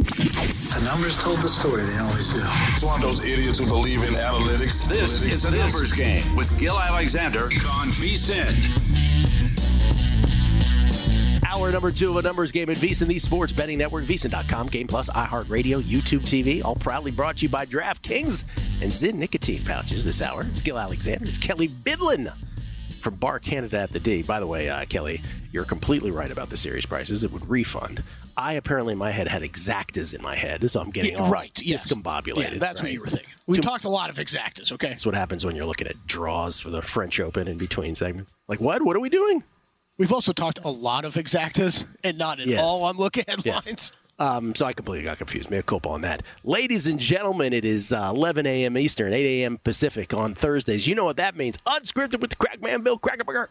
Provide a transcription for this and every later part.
The numbers told the story. They always do. It's one of those idiots who believe in analytics. This is the Numbers Game with Gil Alexander on VSiN. Hour number 2 of a Numbers Game at VSiN, the Sports Betting Network, VSiN.com, Game Plus, iHeartRadio, YouTube TV, all proudly brought to you by DraftKings and Zyn nicotine pouches this hour. It's Gil Alexander. It's Kelly Bidlin from Bar Canada at the D. By the way, Kelly, you're completely right about the series prices. It would refund. I apparently in my head had exactas in my head, so I'm getting all discombobulated. Yeah, that's what you were thinking. We talked a lot of exactas, okay? That's what happens when you're looking at draws for the French Open in between segments. Like, what? What are we doing? We've also talked a lot of exactas and not at all on look ahead lines. So I completely got confused. Mea culpa on that. Ladies and gentlemen, it is 11 a.m. Eastern, 8 a.m. Pacific on Thursdays. You know what that means. Unscripted with the Crackman Bill Crackerberger.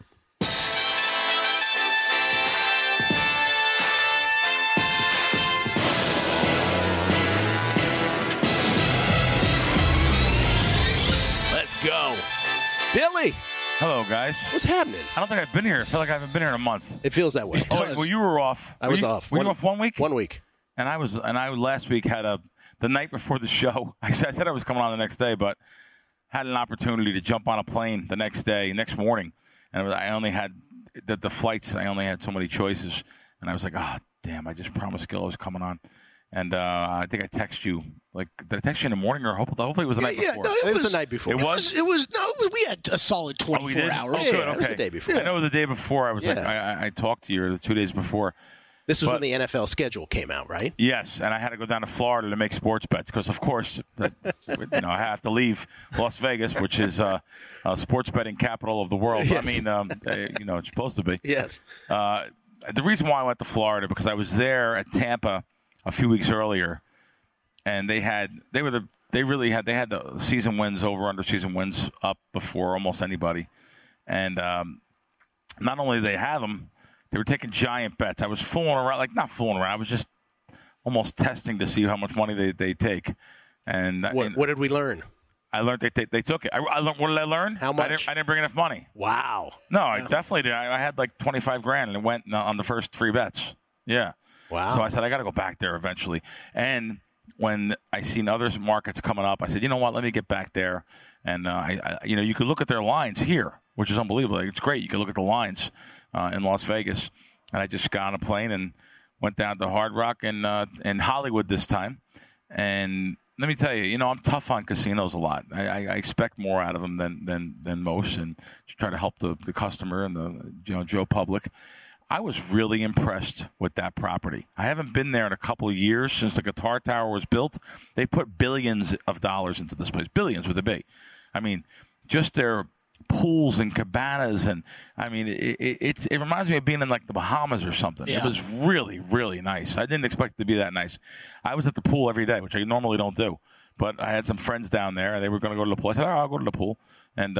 Let's go. Billy. Hello, guys. What's happening? I don't think I've been here. I feel like I haven't been here in a month. It feels that way. Well, you were off. I was off. Were you off 1 week? 1 week. And I last week had the night before the show. I said I was coming on the next day, but had an opportunity to jump on a plane the next morning. And I only had the flights. I only had so many choices. And I was like, oh, damn, I just promised Gil I was coming on. And I think I texted you. Like, did I text you in the morning or hopefully it was the night before? No, it was the night before. It was. We had a solid 24 hours. Oh, good. It was the day before. I know the day before I was like, I talked to you the 2 days before. This was when the NFL schedule came out, right? Yes, and I had to go down to Florida to make sports bets because, of course, I have to leave Las Vegas, which is a sports betting capital of the world. Yes. I mean, it's supposed to be. Yes. The reason why I went to Florida because I was there at Tampa a few weeks earlier, and they had the season wins under season wins up before almost anybody, and not only did they have them. They were taking giant bets. I was fooling around, not fooling around. I was just almost testing to see how much money they take. And what did we learn? I learned they took it. I learned. What did I learn? How much? I didn't bring enough money. Wow. No, I definitely did. I had like $25,000 and it went on the first 3 bets. Yeah. Wow. So I said I got to go back there eventually. And when I seen other markets coming up, I said, you know what? Let me get back there. And you could look at their lines here, which is unbelievable. It's great. You can look at the lines in Las Vegas. And I just got on a plane and went down to Hard Rock in Hollywood this time. And let me tell you, I'm tough on casinos a lot. I expect more out of them than most, and try to help the customer and the Joe public. I was really impressed with that property. I haven't been there in a couple of years since the Guitar Tower was built. They put billions of dollars into this place, billions with a B. I mean, just their pools and cabanas, and I mean, it reminds me of being in like the Bahamas or something. Yeah. It was really, really nice. I didn't expect it to be that nice. I was at the pool every day, which I normally don't do, but I had some friends down there, and they were going to go to the pool. I said, I'll go to the pool, and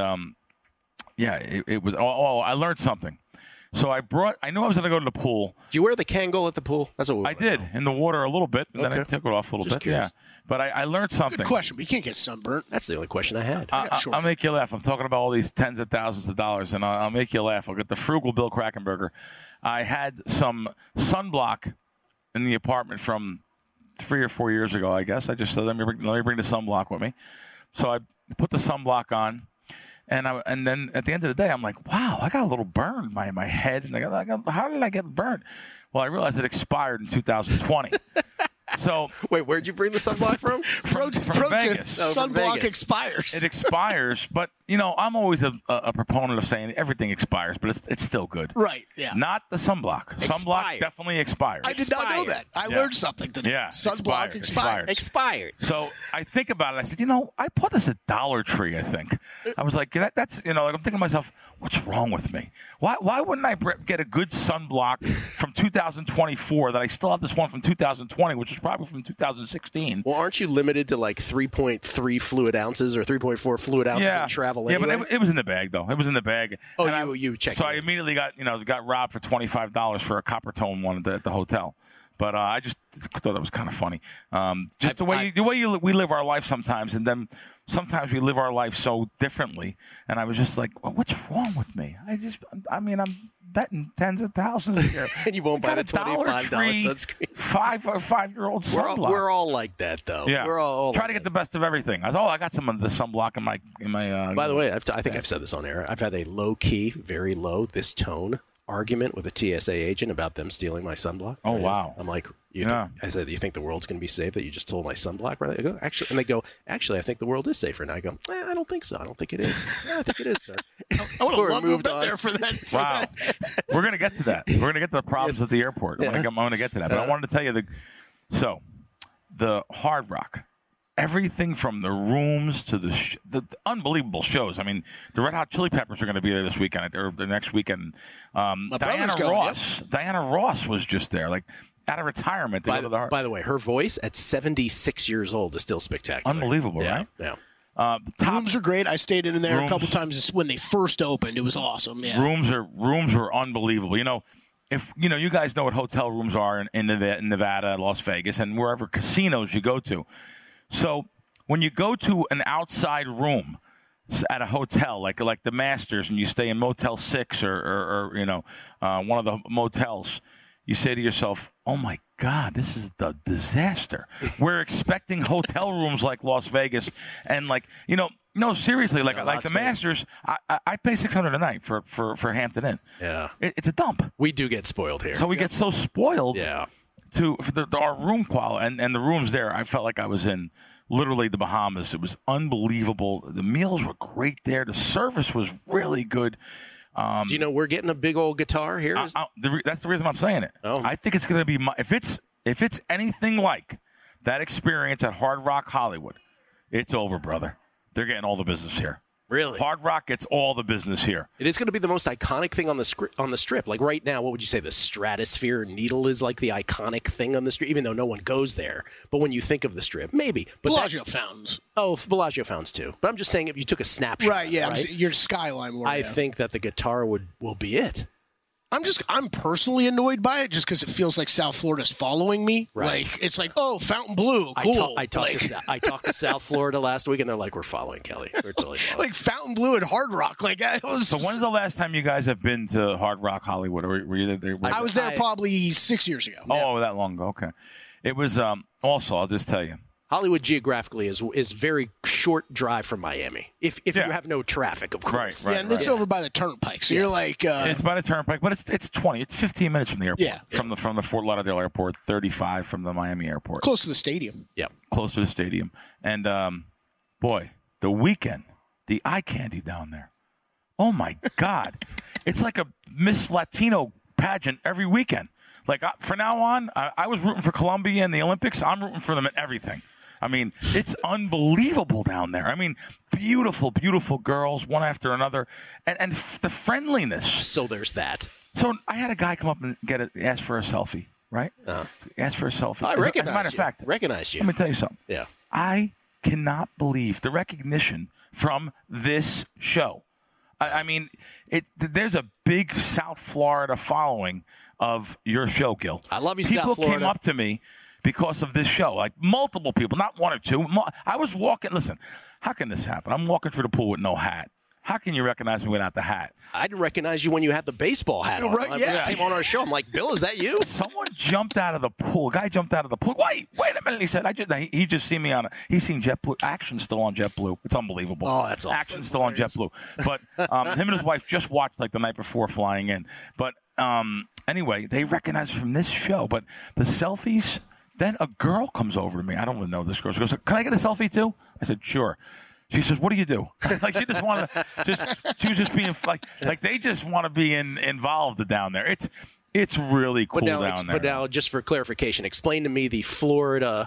it was. I learned something. So I knew I was going to go to the pool. Did you wear the Kangol at the pool? That's what I did in the water a little bit, and then I took it off a little bit. Curious. Yeah, but I learned something. Good question, but you can't get sunburnt. That's the only question I had. I'll make you laugh. I'm talking about all these tens of thousands of dollars, and I'll make you laugh. I'll get the frugal Bill Crackenberger. I had some sunblock in the apartment from 3 or 4 years ago, I guess. I just said, let me bring the sunblock with me. So I put the sunblock on. And then at the end of the day, I'm like, wow, I got a little burn in my head. And how did I get burned? Well, I realized it expired in 2020. So wait, where'd you bring the sunblock from? From Vegas. Sunblock expires. It expires, but I'm always a proponent of saying everything expires, but it's still good. Right? Yeah. Not the sunblock. Sunblock definitely expires. I did not know that. I learned something today. Yeah. Sunblock expired. So I think about it. I said, I bought this at Dollar Tree. I think I was like, that's I'm thinking to myself, what's wrong with me? Why wouldn't I get a good sunblock from 2024 that I still have this one from 2020, which is probably from 2016. Well, aren't you limited to like 3.3 fluid ounces or 3.4 fluid ounces in travel anyway? Yeah, but it was in the bag, though. It was in the bag. Oh, you checked So I immediately got robbed for $25 for a Coppertone one at the hotel. But I just thought that was kind of funny. Just the way we live our life sometimes, and then sometimes we live our life so differently. And I was just like, well, what's wrong with me? I'm betting tens of thousands a year. And you won't buy the $25 sunscreen. 5-year-old sunblock. We're all like that, though. Yeah. We're all try to get the best of everything. I got some of the sunblock in my. By the way, I think I've said this on air. I've had a low key, very low, this tone argument with a TSA agent about them stealing my sunblock. Oh, wow. I'm like, I said, you think the world's going to be safe that you just stole my sunblock? Right? I go, actually, and they go, actually, I think the world is safer. And I go, I don't think so. I don't think it is. I think it is, sir. I would have loved to have been there for that. Wow. We're going to get to that. We're going to get to the problems at the airport. I'm going to get to that. But I wanted to tell you the Hard Rock. Everything from the rooms to the unbelievable shows. I mean, the Red Hot Chili Peppers are going to be there this weekend or the next weekend. Diana Ross was just there, like out of retirement. By the way, her voice at 76 years old is still spectacular. Unbelievable, right? Yeah. The rooms are great. I stayed in there a couple times when they first opened. It was awesome. Yeah. Rooms were unbelievable. If you guys know what hotel rooms are in Nevada, Las Vegas, and wherever casinos you go to. So when you go to an outside room at a hotel, like the Masters, and you stay in Motel 6 or one of the motels, you say to yourself, "Oh my God, this is the disaster." We're expecting hotel rooms like Las Vegas, and seriously, like the Masters, I pay $600 a night for Hampton Inn. Yeah, it's a dump. We do get spoiled here. So we get so spoiled. Yeah. For our room quality and the rooms there, I felt like I was in literally the Bahamas. It was unbelievable. The meals were great there. The service was really good. Do you know we're getting a big old guitar here? That's the reason I'm saying it. Oh. I think it's going to be if it's anything like that experience at Hard Rock Hollywood, it's over, brother. They're getting all the business here. Really? Hard Rock gets all the business here. It is going to be the most iconic thing on the strip. Like right now, what would you say? The Stratosphere Needle is like the iconic thing on the strip, even though no one goes there. But when you think of the strip, maybe. But Bellagio fountains. Oh, Bellagio fountains too. But I'm just saying if you took a snapshot. Right, yeah. Right? Your skyline. I think that the guitar will be it. I'm personally annoyed by it just because it feels like South Florida's following me. Right. Like it's like, oh, Fontainebleau, cool. I talked to South Florida last week, and they're like, we're following Kelly. We're totally following. Like Fontainebleau and Hard Rock. Like So when's the last time you guys have been to Hard Rock Hollywood? Or were you there? I was there probably 6 years ago. Oh, that long ago. Okay. It was also, I'll just tell you. Hollywood geographically is very short drive from Miami. If you have no traffic, of course. Right, and it's over by the turnpike. So you're like it's by the turnpike, but it's 15 minutes from the airport. Yeah. From the Fort Lauderdale airport, 35 from the Miami airport. Close to the stadium. Yeah. Close to the stadium. And boy, the weekend, the eye candy down there. Oh my God. It's like a Miss Latino pageant every weekend. Like from now on, I was rooting for Colombia in the Olympics. I'm rooting for them in everything. I mean, it's unbelievable down there. I mean, beautiful, beautiful girls, one after another, and the friendliness. So there's that. So I had a guy come up and ask for a selfie, right? Ask for a selfie. I recognized As a matter of fact, recognized you. Let me tell you something. Yeah. I cannot believe the recognition from this show. I mean, there's a big South Florida following of your show, Gil. I love you, People South Florida. came up to me because of this show, like multiple people, not one or two. I was walking. Listen, how can this happen? I'm walking through the pool with no hat. How can you recognize me without the hat? I didn't recognize you when you had the baseball hat on. Right, yeah. Came on our show. I'm like, Bill, is that you? Someone jumped out of the pool. A guy jumped out of the pool. Wait a minute. He said, he just seen me on he's seen JetBlue. Action's still on JetBlue. It's unbelievable. Oh, that's awesome. Action's still on JetBlue. But him and his wife just watched like the night before flying in. But anyway, they recognize me from this show. But the selfies, then a girl comes over to me. I don't even know this girl. She goes, "Can I get a selfie too?" I said, "Sure." She says, "What do you do?" Like she just wanted she was just being like they just want to be involved down there. It's really cool down there. But now, just for clarification, explain to me the Florida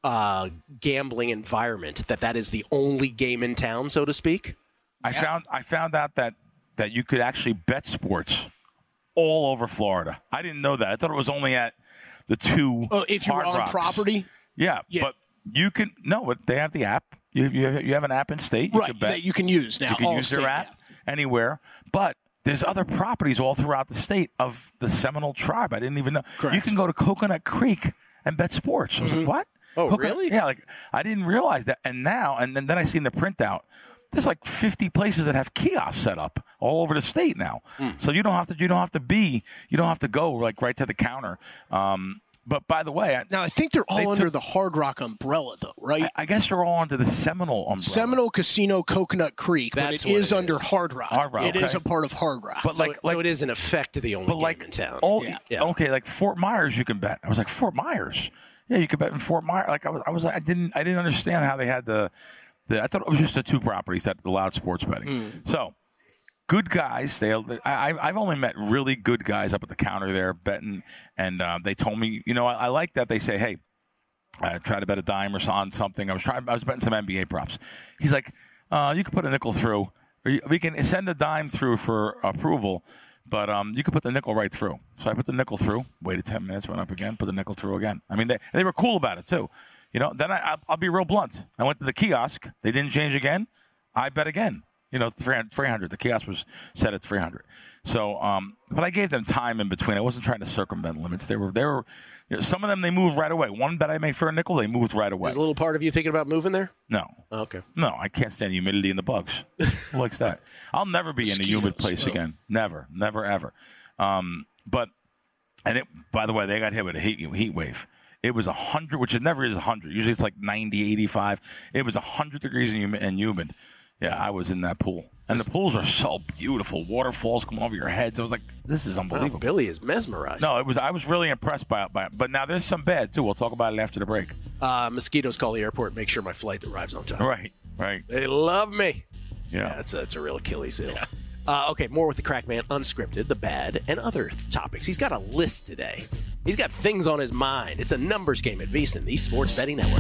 gambling environment. That is the only game in town, so to speak. I found out that you could actually bet sports all over Florida. I didn't know that. I thought it was only at the two. Oh, if you're on property. Yeah, but you can but they have the app. You have an app in state, right? That you can use now. You can use their app anywhere. But there's other properties all throughout the state of the Seminole tribe. I didn't even know. Correct. You can go to Coconut Creek and bet sports. I was like, what? Oh, really? Yeah, like I didn't realize that. And now, and then I seen the printout. There's like 50 places that have kiosks set up all over the state now. So you don't have to go like right to the counter. But by the way, Now, I think they're all under the Hard Rock umbrella, though, right? I guess they're all under the Seminole umbrella. Seminole Casino, Coconut Creek, That's but it what is it under is. Hard Rock. Hard Rock, It is okay. a part of Hard Rock. But So it is in effect the only game in town. Okay, like Fort Myers, you can bet. I was like, Fort Myers? Yeah, you can bet in Fort Myers. Like I was like, I didn't understand how they had the I thought it was just the two properties that allowed sports betting. So. Good guys. I've only met really good guys up at the counter there betting, and they told me, I like that they say, hey, try to bet a dime or on something. I was betting some NBA props. He's like, you can put a nickel through, or we can send a dime through for approval, but you can put the nickel right through. So I put the nickel through, waited 10 minutes, went up again, put the nickel through again. I mean, they were cool about it too. Then I'll be real blunt. I went to the kiosk. They didn't change again. I bet again. 300. The kiosk was set at 300. So, but I gave them time in between. I wasn't trying to circumvent limits. They were. Some of them they moved right away. One bet I made for a nickel, they moved right away. Is a little part of you thinking about moving there? No. Oh, okay. No, I can't stand humidity and the bugs. Who likes that? I'll never be in a humid place again. Never, ever. But by the way, they got hit with a heat wave. It was 100, which it never is 100. Usually it's like 90, 85. It was 100 degrees and humid. Yeah, I was in that pool. And the pools are so beautiful. Waterfalls come over your heads. I was like, this is unbelievable. Wow, Billy is mesmerized. No, I was really impressed by it. But now there's some bad, too. We'll talk about it after the break. Mosquitoes call the airport and make sure my flight arrives on time. Right. They love me. Yeah. That's a real Achilles heel. Okay, more with the Crackman, unscripted, the bad, and other topics. He's got a list today. He's got things on his mind. It's a numbers game at VSiN, the Sports Betting Network.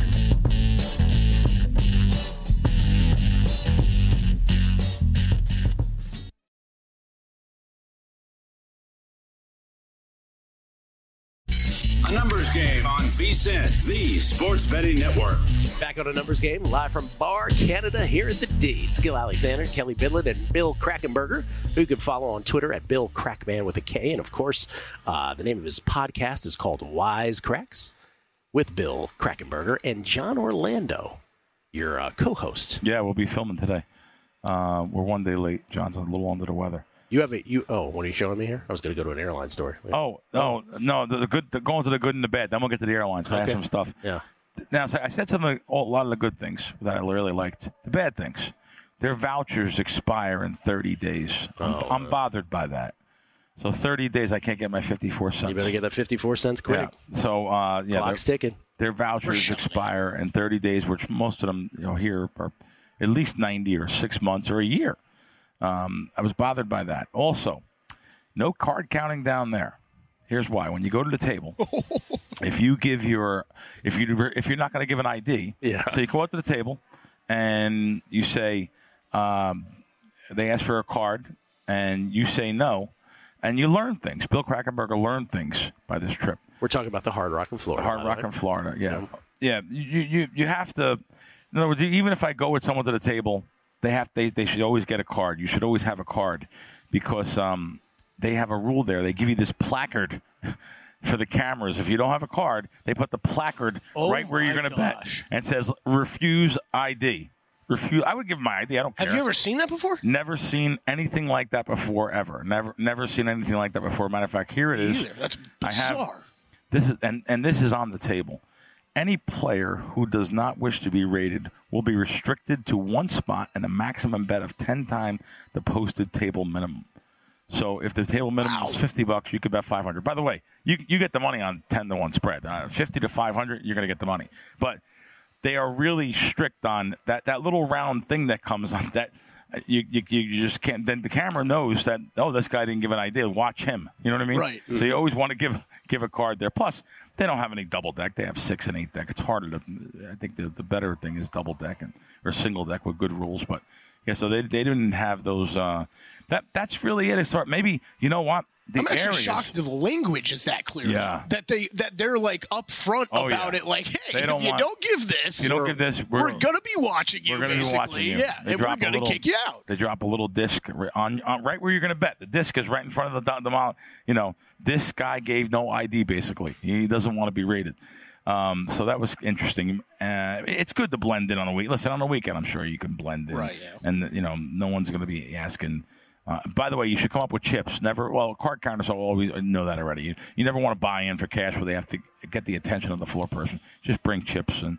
A numbers game on VSiN, the Sports Betting Network. Back on a numbers game, live from Bar Canada here at the D. Skill Alexander, Kelly Bidlett, and Bill Krackomberger, who you can follow on Twitter at Bill Crackman with a K. And, of course, the name of his podcast is called Wise Cracks with Bill Krackomberger and John Orlando, your co-host. Yeah, we'll be filming today. We're one day late. John's a little under the weather. What are you showing me here? I was going to go to an airline story. No, the good, going to the good and the bad. Then we'll get to the airlines. We'll have some stuff. Yeah. Now, so I said something, a lot of the good things that I really liked. The bad things, their vouchers expire in 30 days. I'm bothered by that. So 30 days, I can't get my 54 cents. You better get that 54 cents quick. Yeah. So, Clock's ticking. Their vouchers expire in 30 days, which most of them, here are at least 90 or 6 months or a year. I was bothered by that. Also, no card counting down there. Here's why: when you go to the table, if you're not going to give an ID, so you go up to the table and you say they ask for a card, and you say no, and you learn things. Bill Krackomberger learned things by this trip. We're talking about the Hard Rock in Florida. Hard Rock in Florida, yeah. You have to. In other words, even if I go with someone to the table. They should always get a card. You should always have a card because they have a rule there. They give you this placard for the cameras. If you don't have a card, they put the placard right where you're going to bet and says refuse ID. Refuse. I would give my ID. I don't care. Have you ever seen that before? Never seen anything like that before ever. Never seen anything like that before. Matter of fact, here it is. That's bizarre. This is and this is on the table. Any player who does not wish to be rated will be restricted to one spot and a maximum bet of 10 times the posted table minimum. So if the table minimum is $50, you could bet $500. By the way, you get the money on 10-1 spread. 50 to 500, you're going to get the money. But they are really strict on that little round thing that comes on that. You just can't. Then the camera knows that this guy didn't give an idea. Watch him. You know what I mean? Right. So you always want to give a card there. Plus, they don't have any double deck. They have 6 and 8 deck. It's harder to. I think the better thing is double deck or single deck with good rules. But yeah, so they didn't have those. That's really it. Maybe you know what? I'm actually shocked the language is that clear. Yeah. That they're like upfront about it. Like, hey, if you don't give this, we're gonna be watching you. We're gonna be watching you. Yeah, and we're gonna kick you out. They drop a little disc on right where you're gonna bet. The disc is right in front of the mile. You know, this guy gave no ID. Basically, he doesn't want to be rated. So that was interesting. It's good to blend in on a week. Listen, on a weekend, I'm sure you can blend in. Right. Yeah. And no one's gonna be asking. By the way, you should come up with chips. Card counters will always know that already. You never want to buy in for cash where they have to get the attention of the floor person. Just bring chips, and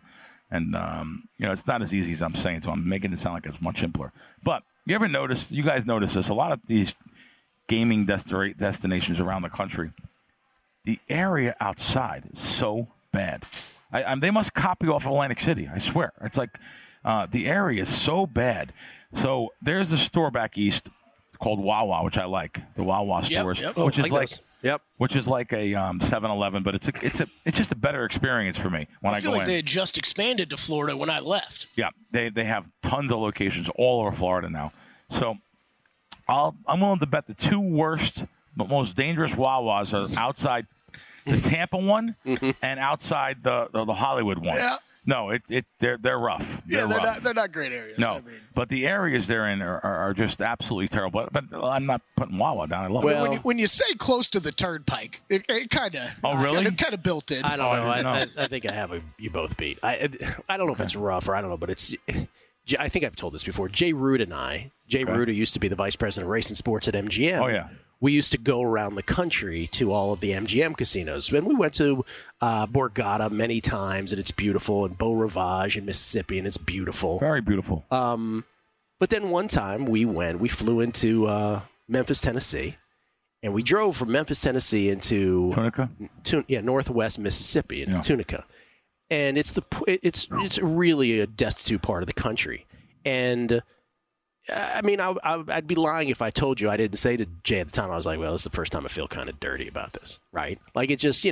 it's not as easy as I'm saying, so I'm making it sound like it's much simpler. But you guys notice this, a lot of these gaming destinations around the country, the area outside is so bad. They must copy off Atlantic City, I swear. It's like the area is so bad. So there's a store back east called Wawa, which I like, the Wawa stores, which is like a 7-Eleven, but it's just a better experience for me when I go in. I feel like they had just expanded to Florida when I left. Yeah, they have tons of locations all over Florida now. So I'm willing to bet the two worst but most dangerous Wawas are outside the Tampa one and outside the Hollywood one. Yeah. No, they're rough. They're not great areas. No, but the areas they're in are just absolutely terrible. But I'm not putting Wawa down. I love it. When you say close to the turnpike, it kind of kind of built in. I don't know. I think I have you both beat. I don't know if it's rough or I don't know, but it's. I think I've told this before. Jay Root and I. Jay Root, who used to be the vice president of racing sports at MGM. Oh yeah. We used to go around the country to all of the MGM casinos. And we went to Borgata many times, and it's beautiful, and Beau Rivage in Mississippi, and it's beautiful. Very beautiful. But then one time we flew into Memphis, Tennessee, and we drove from Memphis, Tennessee into Tunica? Northwest Mississippi, into Tunica. And it's really a destitute part of the country. And I mean, I'd be lying if I told you I didn't say to Jay at the time. I was like, well, this is the first time I feel kind of dirty about this, right? Like, it just,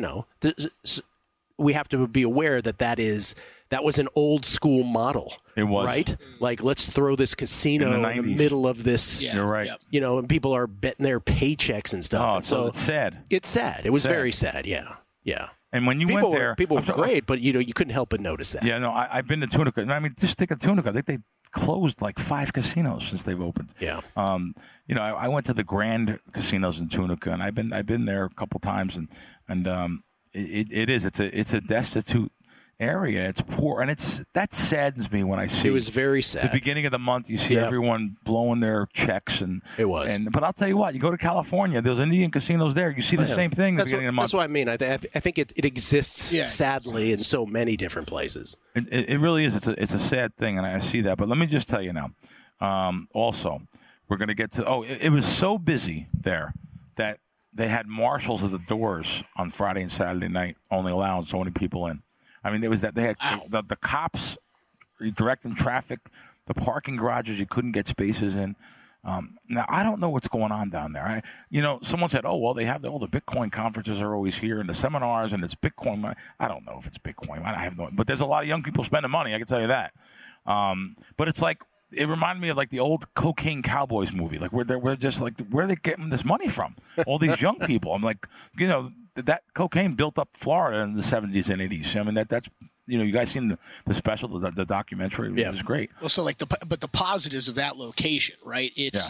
we have to be aware that was an old school model. It was. Right? Like, let's throw this casino in the middle of this. Yeah. You're right. And people are betting their paychecks and stuff. Oh, and so it's sad. It's sad. It was very sad, yeah. Yeah. And when you went there, people were great, but you couldn't help but notice that. Yeah, no, I've been to Tunica. I mean, just think of Tunica. I think they closed like 5 casinos since they've opened. Yeah. I went to the Grand Casinos in Tunica, and I've been there a couple times, and it's a destitute area. It's poor, and that saddens me when I see. It was very sad. The beginning of the month, you see everyone blowing their checks, and it was. But I'll tell you what, you go to California, there's Indian casinos there. You see the same thing. At the beginning of the month. That's what I mean. I think it exists sadly in so many different places. It really is. It's a sad thing, and I see that. But let me just tell you now. Also, we're going to get to. It was so busy there that they had marshals at the doors on Friday and Saturday night, only allowing so many people in. I mean, it was that they had the cops directing traffic, the parking garages, you couldn't get spaces in. Now, I don't know what's going on down there. Someone said, they have all the Bitcoin conferences are always here and the seminars, and it's Bitcoin. I don't know if it's Bitcoin. I have no. But there's a lot of young people spending money, I can tell you that. But it's like, it reminded me of like the old Cocaine Cowboys movie. Like, we're just like, where are they getting this money from? All these young people. I'm like, that cocaine built up Florida in the 70s and 80s. I mean, that's you guys seen the special, the documentary? It was great. Well, so like but the positives of that location, right? It's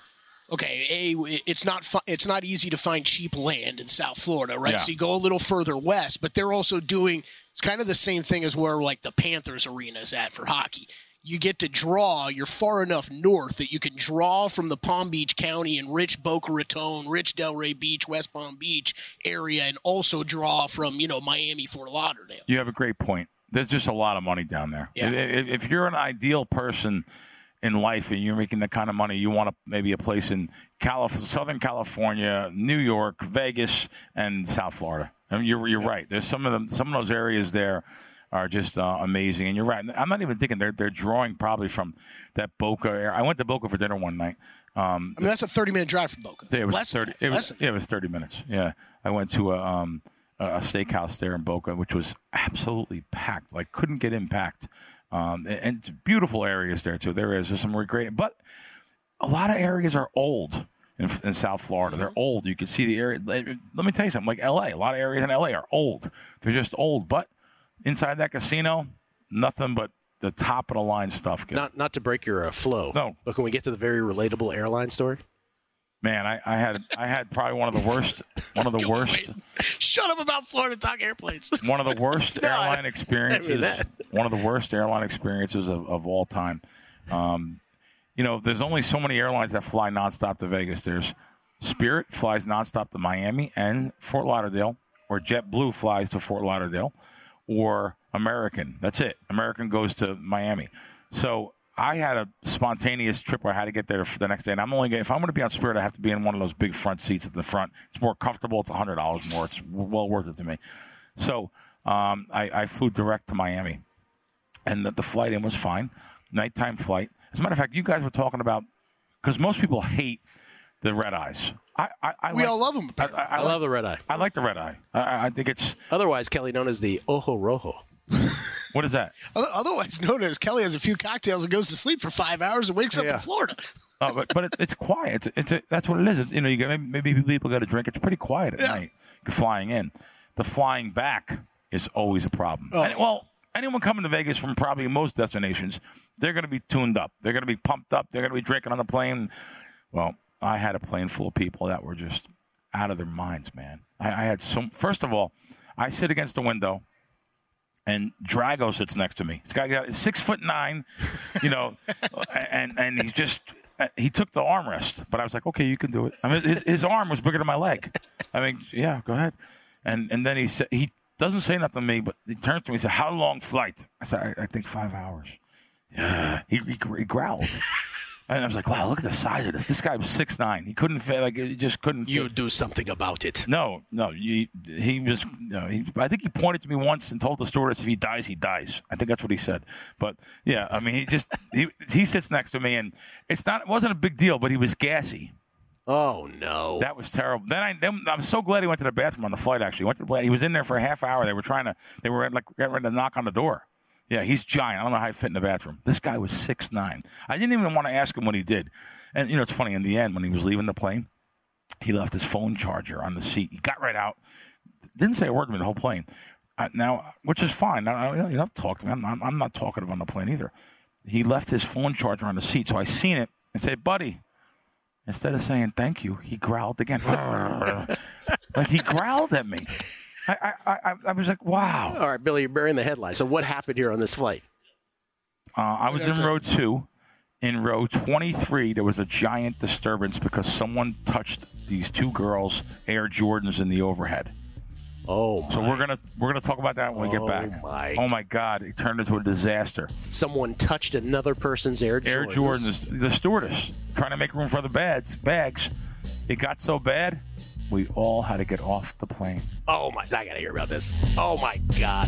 it's not easy to find cheap land in South Florida, right? Yeah. So you go a little further west, but they're also doing it's kind of the same thing as where like the Panthers arena is at for hockey. You get to draw, you're far enough north that you can draw from the Palm Beach County and rich Boca Raton, rich Delray Beach, West Palm Beach area, and also draw from, Miami, Fort Lauderdale. You have a great point. There's just a lot of money down there. Yeah. If you're an ideal person in life and you're making the kind of money, you want maybe a place in Southern California, New York, Vegas, and South Florida. I mean, you're right. There's some of those areas there are just amazing. And you're right. I'm not even thinking they're drawing probably from that Boca area. I went to Boca for dinner one night. That's a 30-minute drive from Boca. It was 30. It was 30 minutes. Yeah, I went to a steakhouse there in Boca, which was absolutely packed. Like, couldn't get in packed. And beautiful areas there too. There's some great, but a lot of areas are old. in South Florida. They're old. You can see the area. Let me tell you something. Like L.A., a lot of areas in L.A. are old. They're just old. But inside that casino, nothing but the top of the line stuff. Not to break your flow. No. But can we get to the very relatable airline story? Man, I had probably one of the worst. Shut up about Florida Talk airplanes. One of the worst airline experiences. One of the worst airline experiences of all time. There's only so many airlines that fly nonstop to Vegas. There's Spirit flies nonstop to Miami and Fort Lauderdale, or JetBlue flies to Fort Lauderdale, or American. That's it. American goes to Miami. So I had a spontaneous trip where I had to get there for the next day. And if I'm going to be on Spirit, I have to be in one of those big front seats at the front. It's more comfortable. It's $100 more. It's well worth it to me. So I flew direct to Miami. And the flight in was fine. Nighttime flight. As a matter of fact, you guys were talking about, because most people hate the red eyes. We all love them. I love the red eye. I like the red eye. I think it's... Otherwise, Kelly, known as the Ojo Rojo. What is that? Otherwise known as Kelly has a few cocktails and goes to sleep for 5 hours and wakes up in Florida. But it's quiet. That's what it is. You got maybe people got to drink. It's pretty quiet at night. You're flying in. The flying back is always a problem. Anyone coming to Vegas from probably most destinations, they're going to be tuned up. They're going to be pumped up. They're going to be drinking on the plane. Well, I had a plane full of people that were just out of their minds, man. I had first of all, I sit against the window, and Drago sits next to me. This guy is 6'9", and he took the armrest, but I was like, okay, you can do it. I mean, his arm was bigger than my leg. I mean, yeah, go ahead. And then he doesn't say nothing to me, but he turns to me and said, how long flight? I said, I think 5 hours. Yeah. He growled. And I was like, wow, look at the size of this. This guy was 6'9". He couldn't fit, he just couldn't fit. You do something about it. No. He was, I think he pointed to me once and told the stewardess, if he dies, he dies. I think that's what he said. But yeah, I mean, he sits next to me, and it wasn't a big deal, but he was gassy. Oh no, that was terrible. Then I'm so glad he went to the bathroom on the flight. Actually, he was in there for a half hour. They were getting ready to knock on the door. Yeah, he's giant. I don't know how he fit in the bathroom. This guy was 6'9". I didn't even want to ask him what he did. And it's funny. In the end, when he was leaving the plane, he left his phone charger on the seat. He got right out. Didn't say a word to me the whole plane. Now, which is fine. You don't have to talk to me. I'm not talkative on the plane either. He left his phone charger on the seat, so I seen it and said, buddy. Instead of saying thank you, he growled again. Like he growled at me. I was like, wow. All right, Billy, you're burying the headline. So what happened here on this flight? I was in row 2. In row 23, there was a giant disturbance because someone touched these 2 girls' Air Jordans in the overhead. Oh, my. So we're gonna talk about that when we get back. Oh my God! It turned into a disaster. Someone touched another person's Air Jordans. Air Jordans. The stewardess trying to make room for the bags. It got so bad, we all had to get off the plane. Oh my! I gotta hear about this. Oh my God!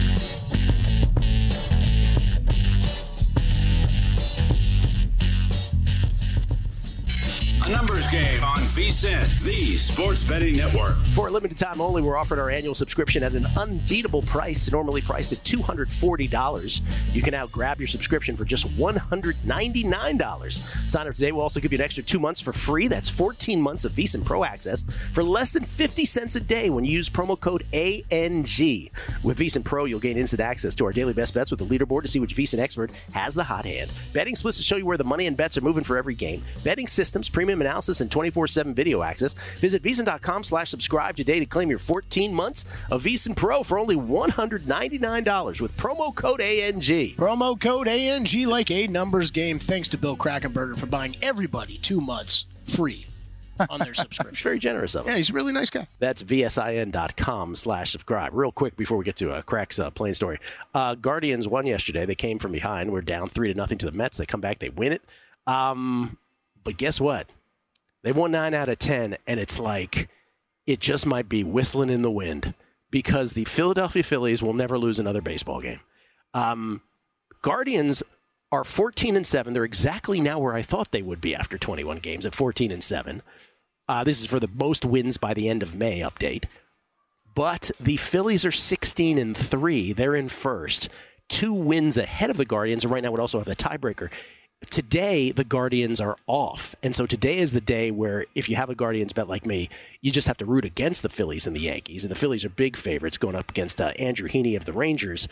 A numbers game on VSiN, the Sports Betting Network. For a limited time only, we're offering our annual subscription at an unbeatable price, normally priced at $240. You can now grab your subscription for just $199. Sign up today. We'll also give you an extra 2 months for free. That's 14 months of VSiN Pro access for less than 50 cents a day when you use promo code ANG. With VSiN Pro, you'll gain instant access to our daily best bets with the leaderboard to see which VSiN expert has the hot hand. Betting splits to show you where the money and bets are moving for every game. Betting systems, premium analysis, and 24/7 video access. Visit VSiN.com/subscribe today to claim your 14 months of VSiN Pro for only $199 with promo code ANG. Promo code ANG like a numbers game. Thanks to Bill Krakenberger for buying everybody 2 months free on their subscription. It's very generous of him. Yeah, he's a really nice guy. That's VSIN.com/subscribe. Real quick before we get to Crack's plane story. Guardians won yesterday. They came from behind. We're down 3-0 to the Mets. They come back. They win it. But guess what? They won 9 out of 10, and it's like it just might be whistling in the wind because the Philadelphia Phillies will never lose another baseball game. Guardians are 14-7. They're exactly now where I thought they would be after 21 games at 14-7. This is for the most wins by the end of May update. But the Phillies are 16-3. They're in first. 2 wins ahead of the Guardians, and right now would also have the tiebreaker. today the Guardians are off. And so today is the day where if you have a Guardians bet like me, you just have to root against the Phillies and the Yankees. And the Phillies are big favorites going up against Andrew Heaney of the Rangers.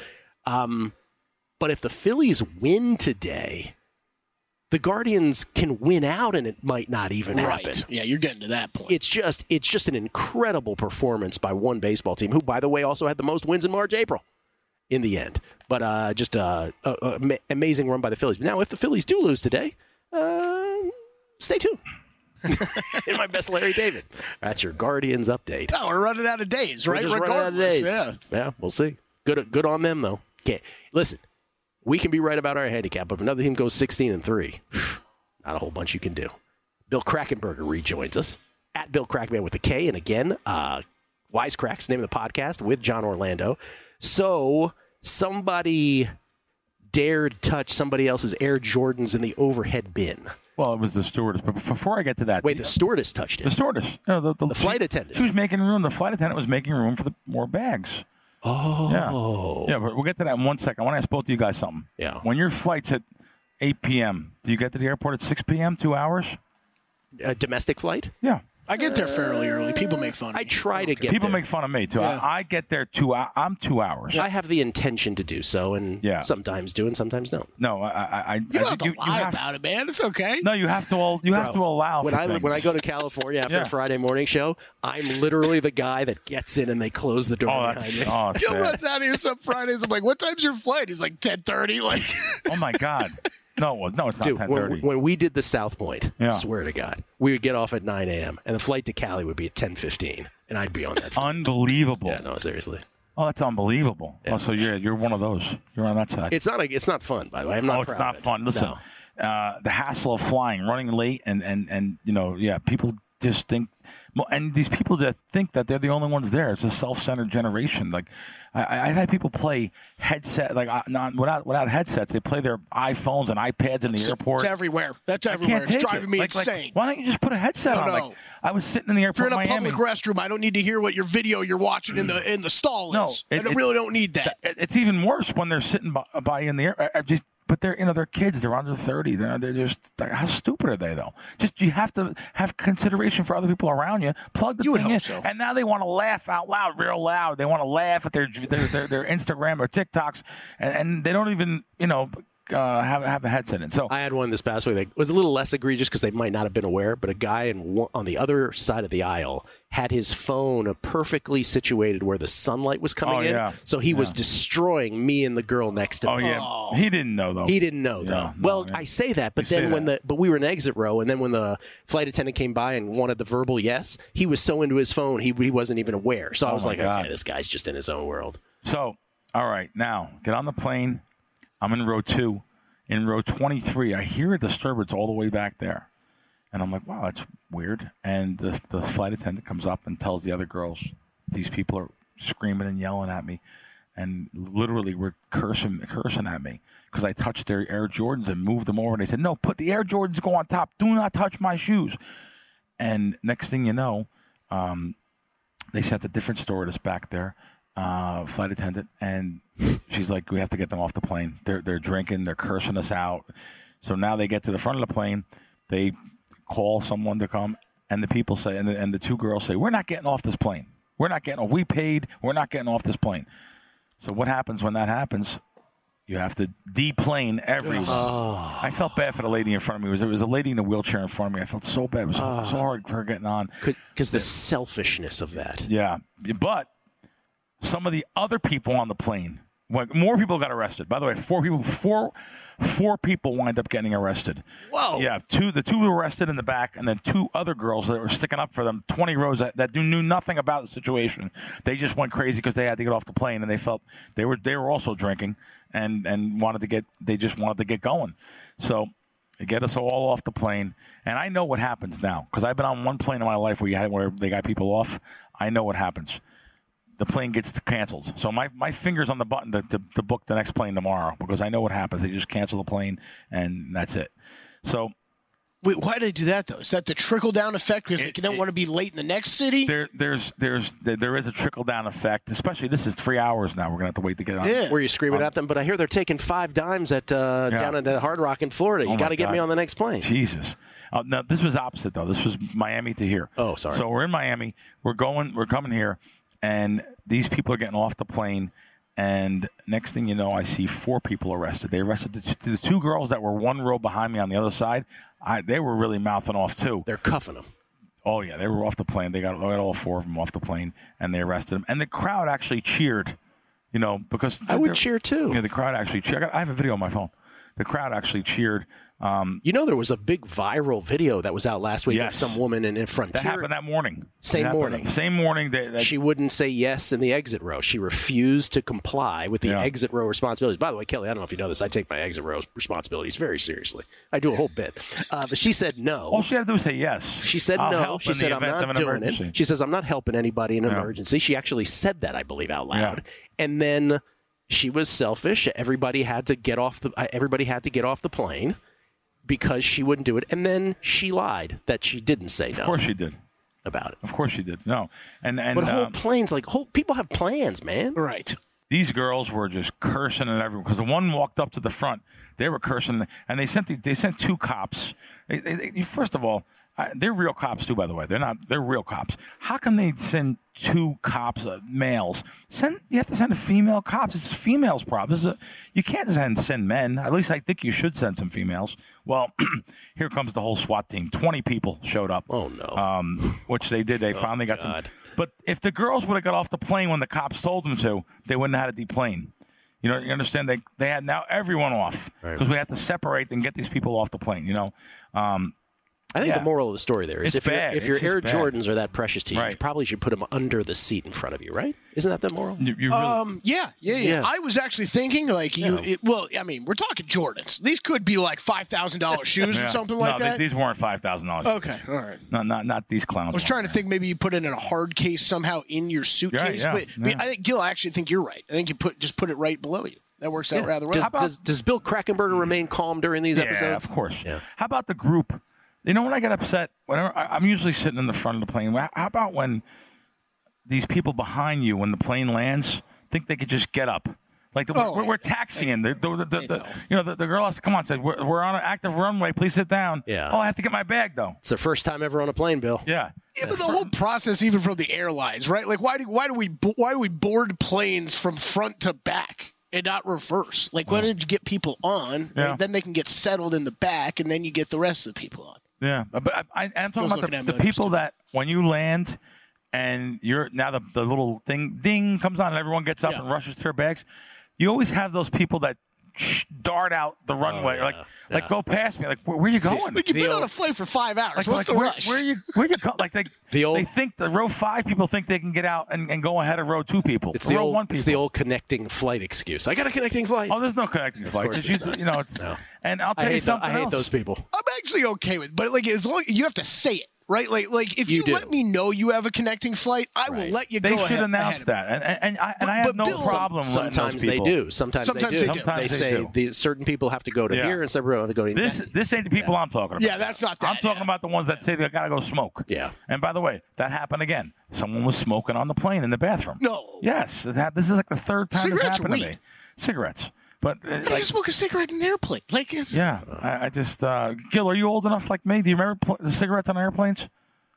But if the Phillies win today, the Guardians can win out and it might not even happen. Yeah, you're getting to that point. It's just an incredible performance by one baseball team, who, by the way, also had the most wins in March, April in the end. But just an amazing run by the Phillies. Now, if the Phillies do lose today, stay tuned. In my best Larry David. That's your Guardians update. No, we're running out of days, right? We're just running out of days. Yeah, we'll see. Good on them, though. Okay, listen. We can be right about our handicap, but if another team goes 16-3, not a whole bunch you can do. Bill Krackomberger rejoins us at Bill Crackman with a K, and again, Wisecracks, name of the podcast, with John Orlando. So somebody dared touch somebody else's Air Jordans in the overhead bin. Well, it was the stewardess. But before I get to that, wait, the stewardess touched it. The stewardess, no, the flight attendant. She was making room. The flight attendant was making room for the more bags. Oh. Yeah, but we'll get to that in 1 second. I want to ask both of you guys something. Yeah. When your flight's at 8 p.m., do you get to the airport at 6 p.m., 2 hours? A domestic flight? Yeah. I get there fairly early. People make fun of me. I try to get People there. make fun of me, too. Yeah. I get there I'm 2 hours. I have the intention to do so, and sometimes do and sometimes don't. No, You don't have to lie about it, man. It's okay. No, you have to allow when for things. When I go to California after a Friday morning show, I'm literally the guy that gets in and they close the door behind me. Gil runs out of here some Fridays. I'm like, what time's your flight? He's like 10:30. Like, oh my God. No, it's not 10:30. When we did the South Point, I swear to God, we would get off at 9 a.m. and the flight to Cali would be at 10:15, and I'd be on that flight. Unbelievable. Yeah, no, seriously. Oh, that's unbelievable. Yeah. Oh, so you're one of those. You're on that side. It's not fun, by the way. I'm not. It's not fun. Listen, the hassle of flying, running late, and people just think, and these people just think that they're the only ones there. It's a self-centered generation. Like I've had people play headset, without headsets. They play their iPhones and iPads in the airport. It's everywhere. That's everywhere. It's driving me insane. Why don't you just put a headset on? No. I was sitting in the airport. If you're in a Miami. public restroom, I don't need to hear what your video you're watching in the stall is. I really don't need that. It's even worse when they're sitting by in the air. But they're kids. They're under 30. They're just how stupid are they though? Just you have to have consideration for other people around you. Plug the thing in, so. And now they want to laugh out loud, real loud. They want to laugh at their Instagram or TikToks, and they don't even have a headset in. So I had one this past week that was a little less egregious because they might not have been aware, but a guy on the other side of the aisle had his phone perfectly situated where the sunlight was coming in. Yeah. So he was destroying me and the girl next to me. Oh, yeah. He didn't know, though. He didn't know, though. I say that, but then but we were in exit row, and then when the flight attendant came by and wanted the verbal yes, he was so into his phone, he wasn't even aware. So I was like, okay, this guy's just in his own world. So, all right, now, get on the plane. I'm in row 2. In row 23, I hear a disturbance all the way back there. And I'm like, wow, that's weird. And the flight attendant comes up and tells the other girls, these people are screaming and yelling at me. And literally were cursing at me because I touched their Air Jordans and moved them over. And they said, no, put the Air Jordans, go on top. Do not touch my shoes. And next thing you know, they sent a different stewardess back there, flight attendant, and she's like, we have to get them off the plane. They're drinking. They're cursing us out. So now they get to the front of the plane. They call someone to come, and the people say, and the two girls say, we're not getting off this plane. We're not getting off. We paid. We're not getting off this plane. So what happens when that happens? You have to deplane everyone. Oh. I felt bad for the lady in front of me. There was a lady in a wheelchair in front of me. I felt so bad. It was so hard for her getting on. Because the selfishness of that. Yeah. But some of the other people on the plane, more people got arrested. By the way, four people wind up getting arrested. Whoa. Yeah, the two were arrested in the back, and then 2 other girls that were sticking up for them, 20 rows that knew nothing about the situation. They just went crazy because they had to get off the plane, and they felt they were also drinking and they just wanted to get going. So they get us all off the plane, and I know what happens now because I've been on one plane in my life where they got people off. I know what happens. The plane gets canceled. So my finger's on the button to book the next plane tomorrow because I know what happens. They just cancel the plane, and that's it. So Wait, why do they do that though? Is that the trickle down effect because they don't want to be late in the next city? There is a trickle down effect. Especially this is 3 hours now. We're gonna have to wait to get on. Yeah. Were you screaming at them? But I hear they're taking 5 dimes at down at Hard Rock in Florida. You got to get me on the next plane. Jesus. Now this was opposite though. This was Miami to here. Oh, sorry. So we're in Miami. We're coming here, and these people are getting off the plane. And next thing you know, I see 4 people arrested. They arrested the 2 girls that were 1 row behind me on the other side. They were really mouthing off, too. They're cuffing them. Oh, yeah. They were off the plane. They got all 4 of them off the plane, and they arrested them. And the crowd actually cheered, because... I would cheer, too. Yeah, the crowd actually cheered. I have a video on my phone. The crowd actually cheered. There was a big viral video that was out last week of some woman in Frontier. That happened that morning. Same morning. She wouldn't say yes in the exit row. She refused to comply with the exit row responsibilities. By the way, Kelly, I don't know if you know this. I take my exit row responsibilities very seriously. I do a whole bit. But she said no. All she had to do was say yes. She said no. She said, I'm not doing it. She says, I'm not helping anybody in an emergency. She actually said that, I believe, out loud. Yeah. And then she was selfish. Everybody had to get off the plane. Because she wouldn't do it. And then she lied that she didn't say no. Of course she did. About it. Of course she did. No. But whole planes, people have plans, man. Right. These girls were just cursing at everyone. Because the one walked up to the front. They were cursing. And they sent 2 cops. First of all, they're real cops, too, by the way. They're real cops. How can they send 2 cops, males? You have to send a female cops. It's a female's problem. You can't send men. At least I think you should send some females. Well, here comes the whole SWAT team. 20 people showed up. Oh, no. Which they did. They finally got some. But if the girls would have got off the plane when the cops told them to, they wouldn't have had to deplane. You understand? They had now everyone off. Because we have to separate and get these people off the plane, I think the moral of the story there is if your Air Jordans are that precious to you, you probably should put them under the seat in front of you, right? Isn't that the moral? Yeah. I was actually thinking we're talking Jordans. These could be like $5,000 shoes or something like that. These weren't $5,000. Okay, all right. No, not these clowns. I was trying to think maybe you put it in a hard case somehow in your suitcase. But I think, Gil, I actually think you're right. I think you just put it right below you. That works out rather well. Does Bill Krackomberger remain calm during these episodes? Yeah, of course. Yeah. How about the group? When I get upset, I'm usually sitting in the front of the plane. How about when these people behind you, when the plane lands, think they could just get up? Like we're taxiing. The girl has to come on and said, we're on an active runway. Please sit down. Yeah. Oh, I have to get my bag, though. It's the first time ever on a plane, Bill. Yeah. Yeah, but the whole process, even from the airlines, right? Like, why do we board planes from front to back and not reverse? Like, why did you get people on? Yeah. Then they can get settled in the back, and then you get the rest of the people on. Yeah, but I'm talking about the people that when you land and you're now the little thing ding comes on and everyone gets up and rushes to their bags. You always have those people that dart out the runway, like go past me. Like, where are you going? Like, you've been on a flight for 5 hours. What's the rush? Where you go? Like they think the row 5 people think they can get out and go ahead of row 2 people. It's the row 1 people. It's the old connecting flight excuse. I got a connecting flight. Oh, there's no connecting flight. No. And I'll tell you something else. I hate those people. I'm actually okay with it, but as long you have to say it. Right, like if you let me know you have a connecting flight, I will let you go ahead. They should announce that, and I have no problem. Sometimes they do. Sometimes they do. They say certain people have to go to here and certain people have to go to this ain't the people I'm talking about. Yeah, that's not that. I'm talking about the ones that say they gotta go smoke. Yeah. And by the way, that happened again. Someone was smoking on the plane in the bathroom. No. Yes, this is like the 3rd time this happened to me. Cigarettes. But you smoke a cigarette in an airplane. I just Gil, are you old enough like me? Do you remember the cigarettes on airplanes?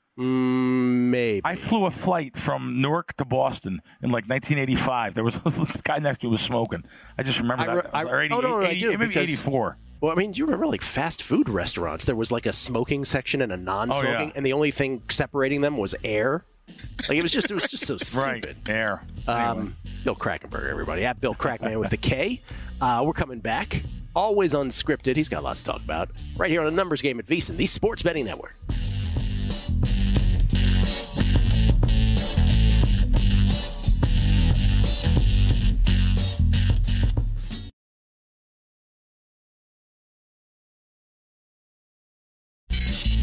Maybe. I flew a flight from Newark to Boston in like 1985. There was a guy next to me was smoking. I just remember that. I do. Maybe 84. Well, I mean, do you remember like fast food restaurants? There was like a smoking section and a non-smoking, and the only thing separating them was air. Like it was just so stupid. Right, air. Anyway. Bill Krackomberger, everybody. At Bill Crackman with the K. We're coming back. Always unscripted. He's got lots to talk about. Right here on a numbers game at VSiN, the Sports Betting Network.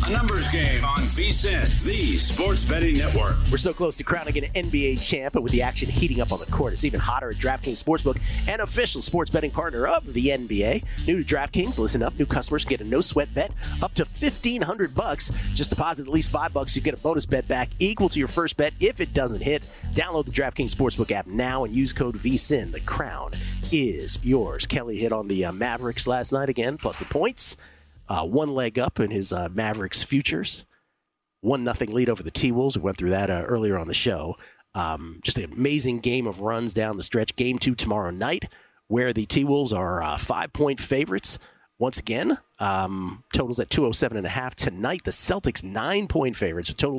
A numbers game on VSiN, the sports betting network. We're so close to crowning an NBA champ, but with the action heating up on the court, it's even hotter at DraftKings Sportsbook, an official sports betting partner of the NBA. New to DraftKings, listen up. New customers can get a no-sweat bet up to $1,500. Just deposit at least $5. You get a bonus bet back equal to your first bet if it doesn't hit. Download the DraftKings Sportsbook app now and use code VSiN. The crown is yours. Kelly hit on the Mavericks last night again, plus the points. One leg up in his Mavericks futures. 1-0 lead over the T-Wolves. We went through that earlier on the show. Just an amazing game of runs down the stretch. Game 2 tomorrow night, where the T-Wolves are 5-point favorites. Once again, totals at 207.5. Tonight, the Celtics 9-point favorites. Total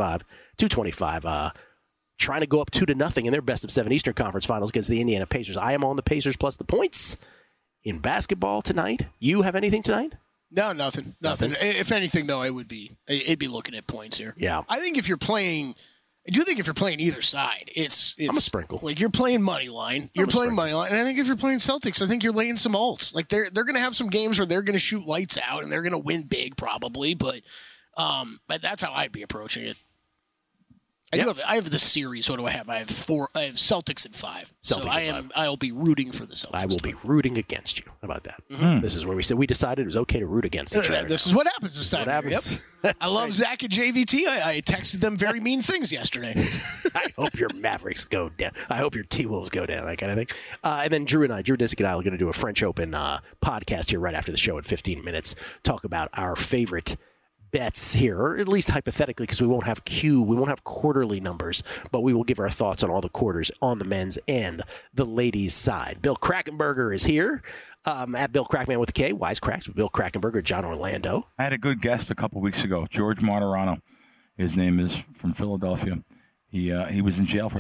225. Trying to go up 2-0 in their best-of-7 Eastern Conference Finals against the Indiana Pacers. I am on the Pacers plus the points in basketball tonight. You have anything tonight? No, nothing. If anything, though, it'd be looking at points here. Yeah. I think if you're playing either side, it's I'm a sprinkle. Like you're playing money line. And I think if you're playing Celtics, I think you're laying some alts. Like they're going to have some games where they're going to shoot lights out and they're going to win big probably, but that's how I'd be approaching it. I have the series. What do I have? I have 4. I have Celtics at 5. I'll be rooting for the Celtics. I will be rooting against you. How about that? Mm-hmm. This is where we decided it was okay to root against each other. This is what happens this time. Yep. I love Zach and JVT. I texted them very mean things yesterday. I hope your Mavericks go down. I hope your T-Wolves go down, that kind of thing. And then Drew Disick and I are going to do a French Open podcast here right after the show in 15 minutes. Talk about our favorite bets here, or at least hypothetically, because we won't have quarterly numbers, but we will give our thoughts on all the quarters on the men's and the ladies' side. Bill Krackomberger is here, at Bill Crackman with a K, Wisecracks with Bill Krackomberger, John Orlando. I had a good guest a couple weeks ago, George Martirano. His name is from Philadelphia. He was in jail for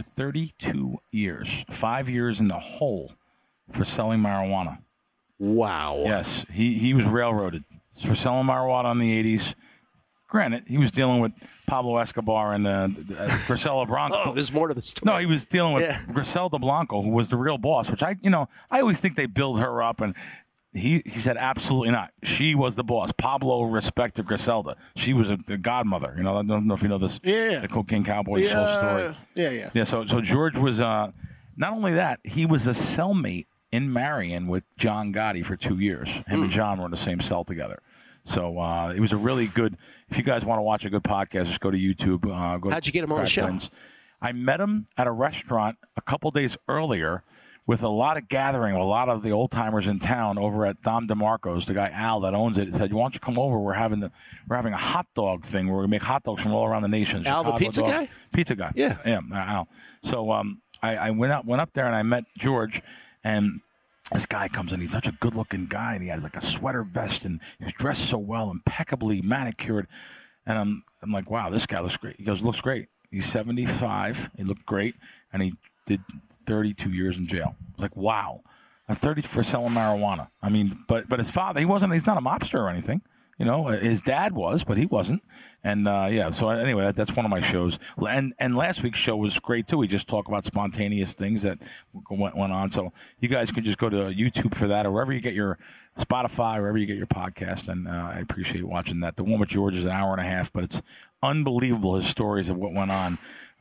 32 years, 5 years in the hole for selling marijuana. Wow. Yes, he was railroaded for selling marijuana in the 80s. Granted, he was dealing with Pablo Escobar and Griselda Blanco. Oh, there's more to the story. No, he was dealing with Griselda Blanco, who was the real boss, which I always think they build her up, and he said absolutely not. She was the boss. Pablo respected Griselda. She was the godmother. I don't know if you know this. Yeah. The Cocaine Cowboy soul story. Yeah. Yeah. So George was not only that, he was a cellmate in Marion with John Gotti for 2 years. Him and John were in the same cell together. So it was a really good. If you guys want to watch a good podcast, just go to YouTube. How'd you get him on the show? I met him at a restaurant a couple days earlier with a lot of gathering, a lot of the old timers in town over at Dom DeMarco's. The guy Al that owns it said, "Why don't you come over? We're having a hot dog thing where we make hot dogs from all around the nation." Al, Chicago the pizza dog. guy? Pizza guy. Yeah, Al. So I went up there and I met George, and this guy comes in. He's such a good-looking guy, and he had like a sweater vest, and he was dressed so well, impeccably manicured. And I'm like, wow, this guy looks great. He goes, looks great. He's 75. He looked great, and he did 32 years in jail. I was like, wow, 30 for selling marijuana. I mean, but his father, he's not a mobster or anything. His dad was, but he wasn't. And, so anyway, that's one of my shows. And last week's show was great, too. We just talk about spontaneous things that went on. So you guys can just go to YouTube for that or wherever you get your Spotify, wherever you get your podcast. And I appreciate watching that. The one with George is an hour and a half, but it's unbelievable, his stories of what went on.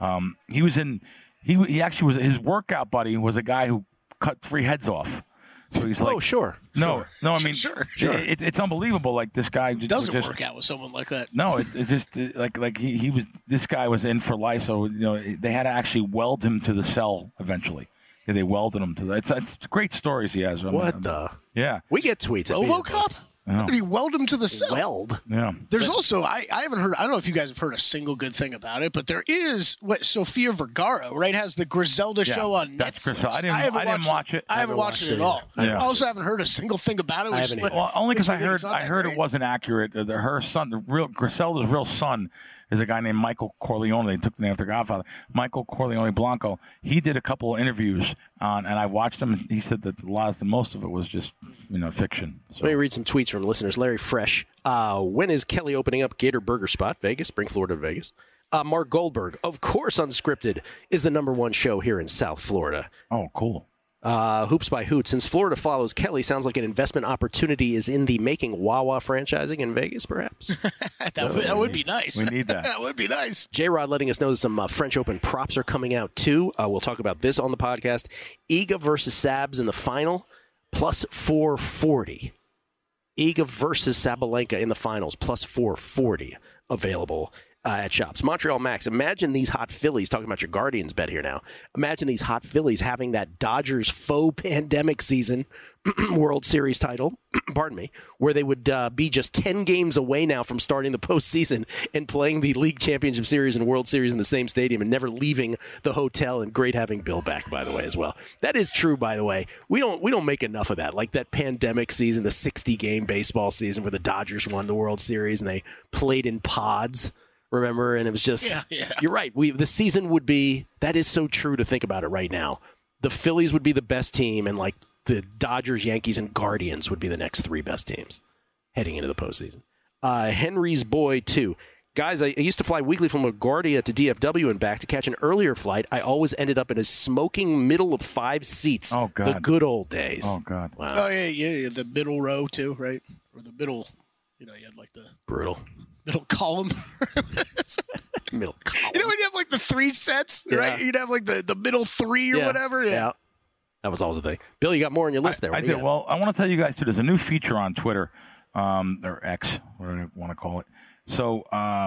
He actually was, his workout buddy was a guy who cut 3 heads off. So he's like, oh, sure. No, I mean, sure. It's unbelievable. Like this guy doesn't work out with someone like that. No, it's just like he was. This guy was in for life. So they had to actually weld him to the cell eventually. Yeah, they welded him to that. It's great stories he has. What the? Yeah, we get tweets. RoboCop. Did he weld him to the cell? Weld? Yeah. There's also, I haven't heard, I don't know if you guys have heard a single good thing about it, but there is Sofia Vergara, right, has the Griselda show on Netflix. That's Griselda. I didn't watch it. I haven't watched it at all. Yeah. I also haven't heard a single thing about it. Only because I heard it wasn't accurate. Her son, Griselda's real son, is a guy named Michael Corleone. They took the name after Godfather. Michael Corleone Blanco. He did a couple of interviews and I watched them. And he said that most of it was just fiction. So. Let me read some tweets from listeners. Larry Fresh. When is Kelly opening up Gator Burger Spot? Vegas. Bring Florida to Vegas. Mark Goldberg. Of course, Unscripted is the #1 show here in South Florida. Oh, cool. Hoops by Hoot. Since Florida follows Kelly, sounds like an investment opportunity is in the making. Wawa franchising in Vegas, perhaps? that would be nice. We need that. That would be nice. J-Rod letting us know that some French Open props are coming out, too. We'll talk about this on the podcast. Iga versus Sabs in the final, plus 440. Iga versus Sabalenka in the finals, plus 440 available at shops. Montreal Max, imagine these hot Phillies, talking about your Guardians bet here now. Imagine these hot Phillies having that Dodgers faux pandemic season World Series title, pardon me, where they would be just 10 games away now from starting the postseason and playing the League Championship Series and World Series in the same stadium and never leaving the hotel. And great having Bill back, by the way, as well. That is true, by the way. We don't make enough of that. Like that pandemic season, the 60-game baseball season where the Dodgers won the World Series and they played in pods. Remember, and it was just, You're right. The season would be, that is so true to think about it right now. The Phillies would be the best team, and like the Dodgers, Yankees, and Guardians would be the next three best teams heading into the postseason. Henry's Boy, too. Guys, I used to fly weekly from LaGuardia to DFW and back. To catch an earlier flight, I always ended up in a smoking middle of 5 seats. Oh, God. The good old days. Oh, God. Wow. Oh, yeah, the middle row, too, right? Or the middle, you had like the Brutal. middle column. Middle column. You know when you have like the 3 sets, right? You'd have like the middle 3 or whatever. Yeah. That was always the thing. Bill, you got more on your list there. I did. Well, I want to tell you guys, too, there's a new feature on Twitter, or X, whatever you want to call it. So,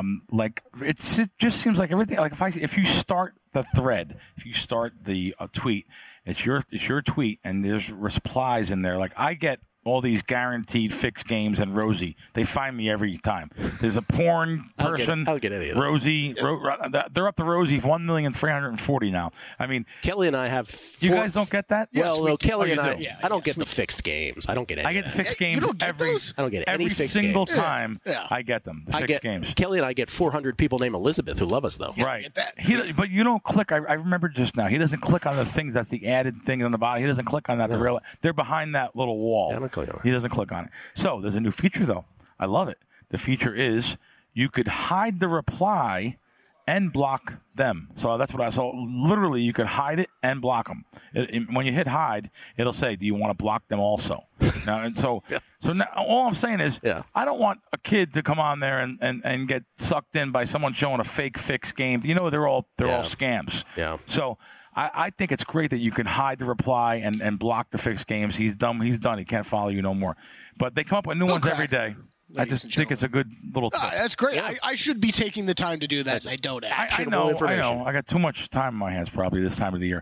it just seems like everything. Like if you start the thread, if you start the tweet, it's your tweet, and there's replies in there. Like I get all these guaranteed fixed games and Rosie. They find me every time. There's a porn person. I'll get any of those. Rosie. They're up to Rosie 1,340,000 now. I mean, Kelly and I have. You guys don't get that? Well, no, Kelly and I. do. I don't get the fixed games. I don't get any. I get the fixed games don't get every. those? I don't get any every fixed single games. time. Yeah. I get them. The fixed games. Kelly and I get 400 people named Elizabeth who love us though. Right. get that. But you don't click. I remember just now. He doesn't click on the things. That's the added thing on the bottom. He doesn't click on that. They're behind that little wall. Yeah, I don't click on it. He doesn't click on it. So there's a new feature though. I love it. The feature is you could hide the reply and block them. So that's what so literally you could hide it and block them. When you hit hide, it'll say, do you want to block them also? Now, and so now, all I'm saying is I don't want a kid to come on there and get sucked in by someone showing a fake fixed game. They're all scams. Yeah. So I think it's great that you can hide the reply and block the fixed games. He's done. He can't follow you no more. But they come up with new ones every day. I just think it's a good little tip. That's great. Yeah. I should be taking the time to do that. I don't. I know. I got too much time in my hands probably this time of the year.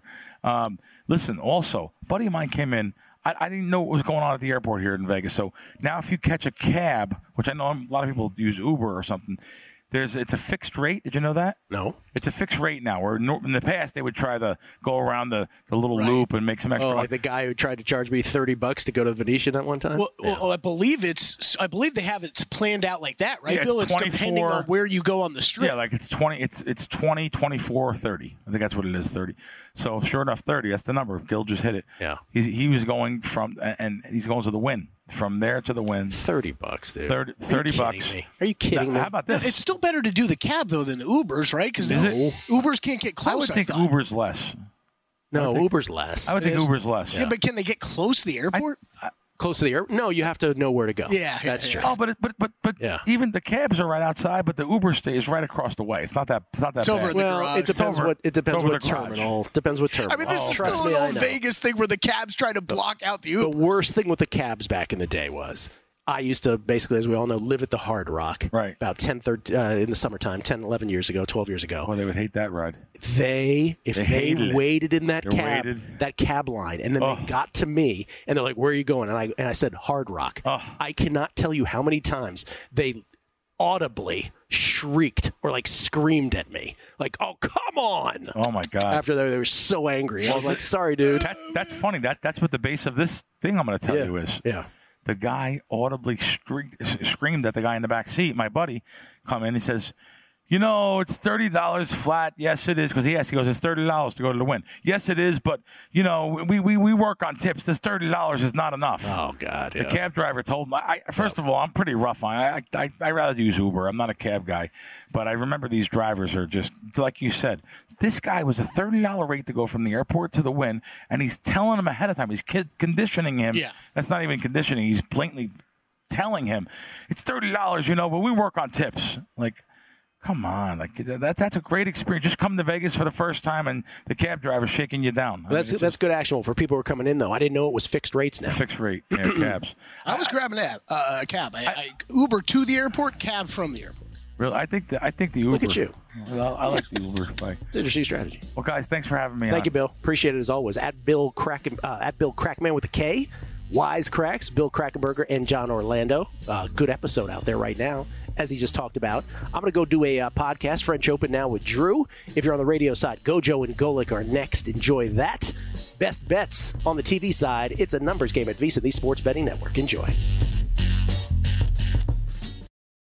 Listen, also, a buddy of mine came in. I didn't know what was going on at the airport here in Vegas. So now if you catch a cab, which I know a lot of people use Uber or something, it's a fixed rate. Did you know that? No. It's a fixed rate now. Where in the past they would try to go around the little loop and make some extra. Oh, like the guy who tried to charge me $30 to go to Venetian at one time. Well, I believe they have it planned out like that, right? Yeah, Bill, it's depending on where you go on the strip. Yeah, like it's 20. It's 20, 24, 30. I think that's what it is. 30. So sure enough, 30. That's the number. Gil just hit it. Yeah. He was going from and he's going to the win. From there to the win. $30, dude. $30. Are you kidding me? How about this? It's still better to do the cab though than the Ubers, right? Because Ubers can't get close. I would think Uber's less. No, Uber's less. I would think Uber's less. Yeah, but can they get close to the airport? Close to the airport? No, you have to know where to go. Yeah, that's true. Oh, but even the cabs are right outside, but the Uber is right across the way. It's not that It's bad. over in the garage. It depends what terminal. Depends what terminal. I mean, this is still an old Vegas thing where the cabs try to block out the Ubers. The worst thing with the cabs back in the day was I used to basically, as we all know, live at the Hard Rock. Right. About 10, in the summertime, 10, 11 years ago, 12 years ago. Oh, they would hate that ride. They waited in that cab line, and then they got to me, and they're like, "Where are you going?" And I said, "Hard Rock." I cannot tell you how many times they audibly shrieked or like screamed at me, like, "Oh, come on!" Oh my God! After they were so angry, I was like, "Sorry, dude." That's funny. That's what the base of this thing I'm going to tell you is. Yeah. The guy audibly screamed at the guy in the back seat. My buddy come in. He says, It's $30 flat. Yes, it is, because he goes, it's $30 to go to the Wynn. Yes, it is, but, we work on tips. This $30 is not enough. Oh, God. The cab driver told me, first of all, I'm pretty rough on it. I rather use Uber. I'm not a cab guy. But I remember these drivers are just, like you said, this guy was a $30 rate to go from the airport to the Wynn, and he's telling him ahead of time. He's conditioning him. Yeah. That's not even conditioning. He's blatantly telling him, it's $30, but we work on tips. Like, come on, that's a great experience. Just come to Vegas for the first time, and the cab driver's shaking you down. That's good action for people who are coming in, though. I didn't know it was fixed rates now. Fixed rate, cabs. I was grabbing a cab. I Uber to the airport, cab from the airport. Really, I think the Uber. Look at you. I like the Uber. It's an interesting strategy. Well, guys, thanks for having me. Thank you, Bill. Appreciate it as always. At Bill Crackman with a K, Wise Cracks, Bill Krackenberger, and John Orlando. Good episode out there right now, as he just talked about. I'm going to go do a podcast, French Open now with Drew. If you're on the radio side, Gojo and Golic are next. Enjoy that. Best bets on the TV side. It's a numbers game at VSiN, the Sports Betting Network. Enjoy.